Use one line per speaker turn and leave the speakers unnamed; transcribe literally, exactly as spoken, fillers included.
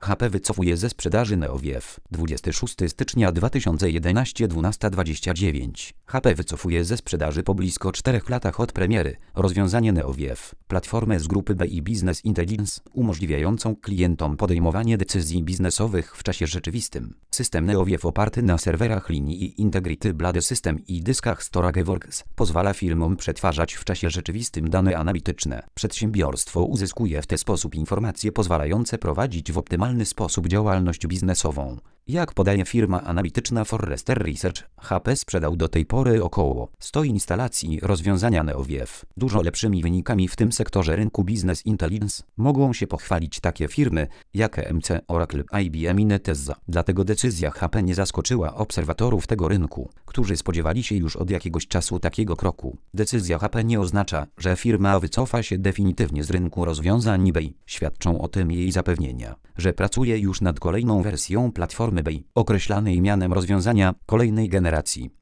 H P wycofuje ze sprzedaży NeoWiew. dwudziestego szóstego stycznia dwa tysiące jedenastego, dwunasta dwadzieścia dziewięć. H P wycofuje ze sprzedaży po blisko czterech latach od premiery rozwiązanie NeoWiew, platformę z grupy B I Business Intelligence, umożliwiającą klientom podejmowanie decyzji biznesowych w czasie rzeczywistym. System NeoWiew oparty na serwerach linii i Integrity Blade System i dyskach StorageWorks pozwala firmom przetwarzać w czasie rzeczywistym dane analityczne. Przedsiębiorstwo uzyskuje w ten sposób informacje pozwalające prowadzić w optymalny sposób działalność biznesową. Jak podaje firma analityczna Forrester Research, H P sprzedał do tej pory około stu instalacji rozwiązania NeoWiew. Dużo lepszymi wynikami w tym sektorze rynku Business Intelligence mogą się pochwalić takie firmy jak E M C, Oracle, I B M i Netezza. Dlatego decyzja H P nie zaskoczyła obserwatorów tego rynku, którzy spodziewali się już od jakiegoś czasu takiego kroku. Decyzja H P nie oznacza, że firma wycofa się definitywnie z rynku rozwiązań B I. Świadczą o tym jej zapewnienia, że pracuje już nad kolejną wersją platformy B I, określanej mianem rozwiązania kolejnej generacji.